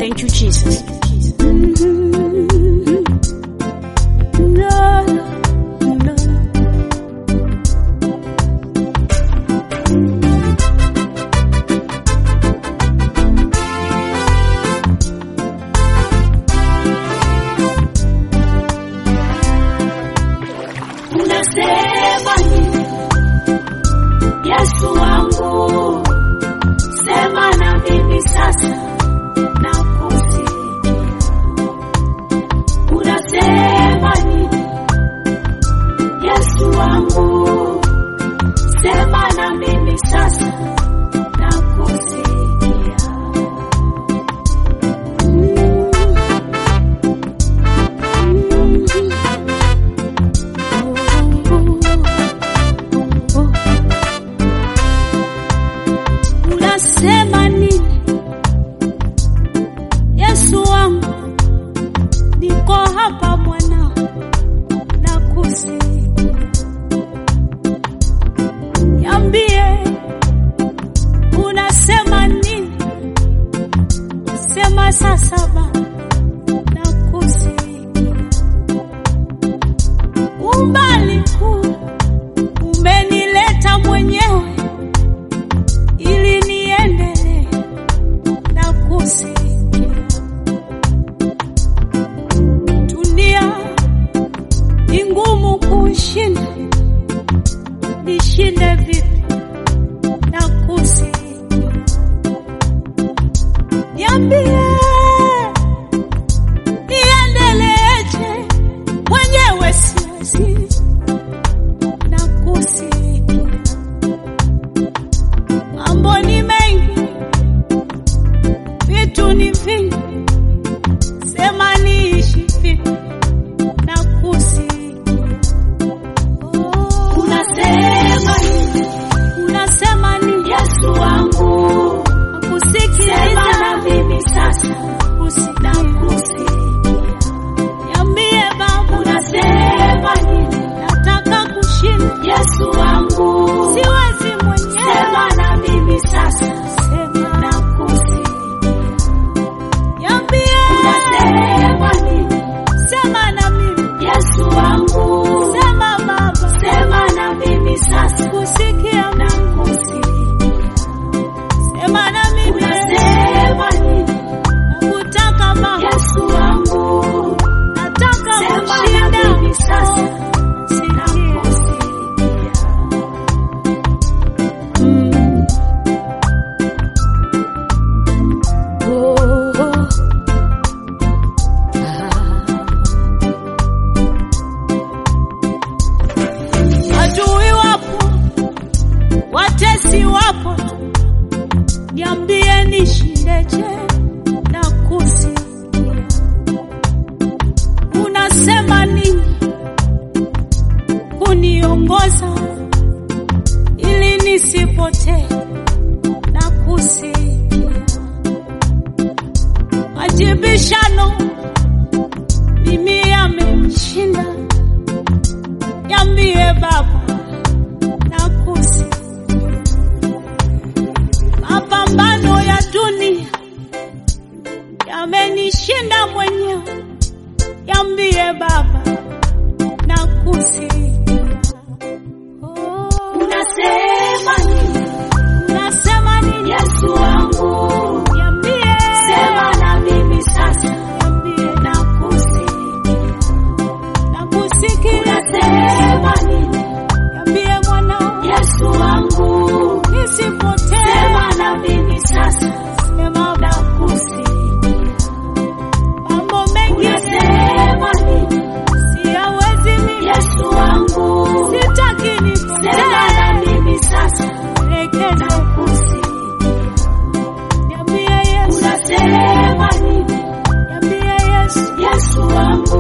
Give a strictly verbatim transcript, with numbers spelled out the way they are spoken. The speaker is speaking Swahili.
Thank you, Jesus. Unasema nini? Yesu wangu, sema na mimi sasa nakusikia. Unasema nini? Yesu wangu, sema na mimi sasa nakusikia. Unasema nini? Yesu wangu, niko hapa mwana nakusikia. Niambie, unasema nini? Sema sasa Baba, nakusikia. Umbali huu umenileta mwenyewe ili niendelee nakusikia. Dunia ni ngumu kushinda, nishinde vipi nakusikia. Niambie, niendeleeje? Mwenyewe siwezi nakusikia. Mambo ni mengi, vitu ni vingi, sema niishi vipi nakusikia. Oh, unasema nini? Unasema nini? Yesu wangu, nakusikia. Sema na mimi sasa nakusikia. Niambie Baba, unasema nini? Nataka kushinda. Yesu wangu, siwezi mwenyewe. Sema na mimi sasa, sema nakusikia. Niambie, unasema nini? Sema na mimi. Yesu wangu, sema Baba, sema na mimi sasa kusikia nakusikia. Sema na mimi. Unasema nini? Nakutaka Baba. Yesu wangu, nataka kushinda. Sema na mimi sasa nakusikia. Adui wapo, watesi wapo, niambie nishindeje nakusikia. Unasema nini? Kuniongoza ili nisipotee nakusikia. Majibishano mimi yamenishinda, niambie Baba nakusikia. Mapambano ya dunia yamenishinda mwenyewe, niambie Baba nakusikia. Oh, unasema nini? Unasema nini? Yesu wangu, niambie. Sema na mimi sasa, niambie nakusikia. Nakusikia. Unasema nini? Niambie mwanao. Yesu wangu, nisipotee. Sema na mimi sasa, sema nakusikia. Mambo mengi, unasema nini? Siyawezi mimi. Yesu wangu, sitaki nipotee. Sema na mimi sasa, rekeza nakusikia. Niambie Yesu. Unasema nini? Niambie Yesu. Yesu wangu,